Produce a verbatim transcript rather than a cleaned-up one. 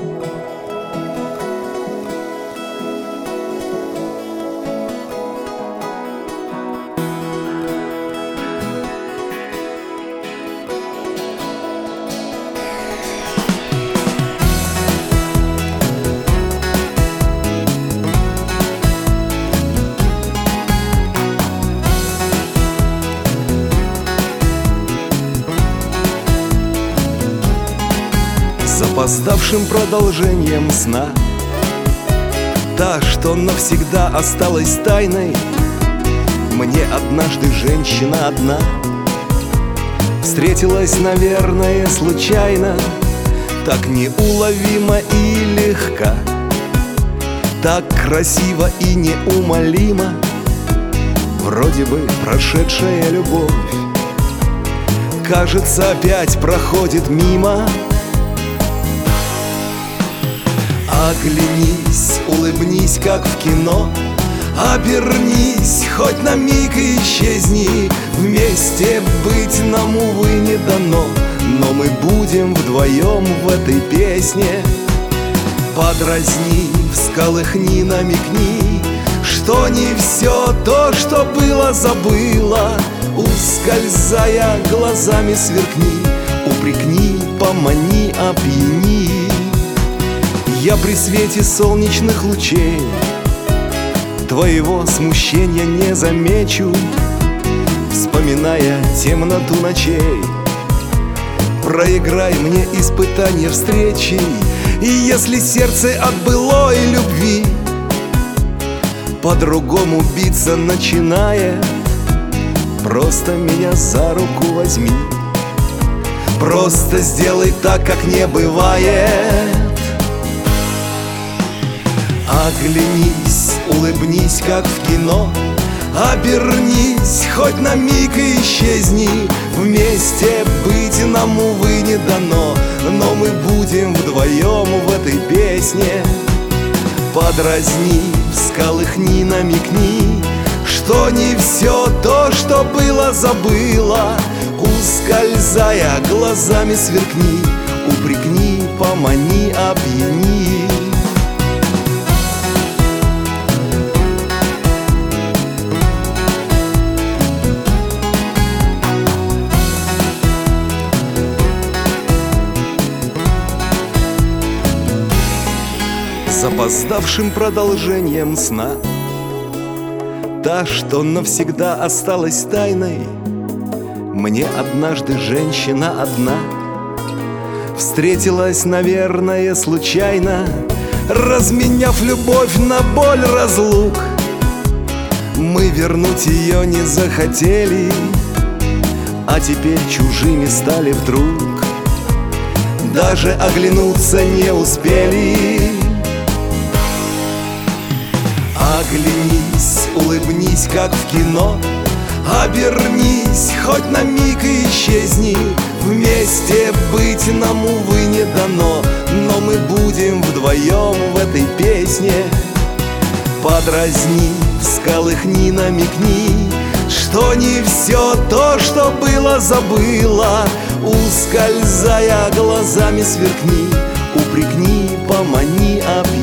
Запоздавшим продолжением сна, та, что навсегда осталась тайной. Мне однажды женщина одна встретилась, наверное, случайно, так неуловимо и легка, так красиво и неумолимо. Вроде бы прошедшая любовь, кажется, опять проходит мимо. Оглянись, улыбнись, как в кино, обернись, хоть на миг и исчезни. Вместе быть нам, увы, не дано, но мы будем вдвоем в этой песне. Подразни, всколыхни, намекни, что не все то, что было, забыла. Ускользая, глазами сверкни, упрекни, помани, опьяни. Я при свете солнечных лучей твоего смущения не замечу, вспоминая темноту ночей. Проиграй мне испытание встречи, и если сердце от былой любви по-другому биться начинает, просто меня за руку возьми, просто сделай так, как не бывает. Оглянись, улыбнись, как в кино, обернись, хоть на миг и исчезни. Вместе быть нам, увы, не дано, но мы будем вдвоем в этой песне. Подразни, всколыхни, намекни, что не все то, что было, забыла. Ускользая, глазами сверкни, упрекни, помани, опьяни. Запоздавшим продолжением сна, та, что навсегда осталась тайной. Мне однажды женщина одна встретилась, наверное, случайно, разменяв любовь на боль разлук. Мы вернуть ее не захотели, а теперь чужими стали вдруг. Даже оглянуться не успели. Оглянись, улыбнись, как в кино, обернись, хоть на миг и исчезни. Вместе быть нам, увы, не дано, но мы будем вдвоем в этой песне. Подразни, всколыхни, намекни, что не все то, что было, забыла. Ускользая, глазами сверкни, упрекни, помани, опьяни.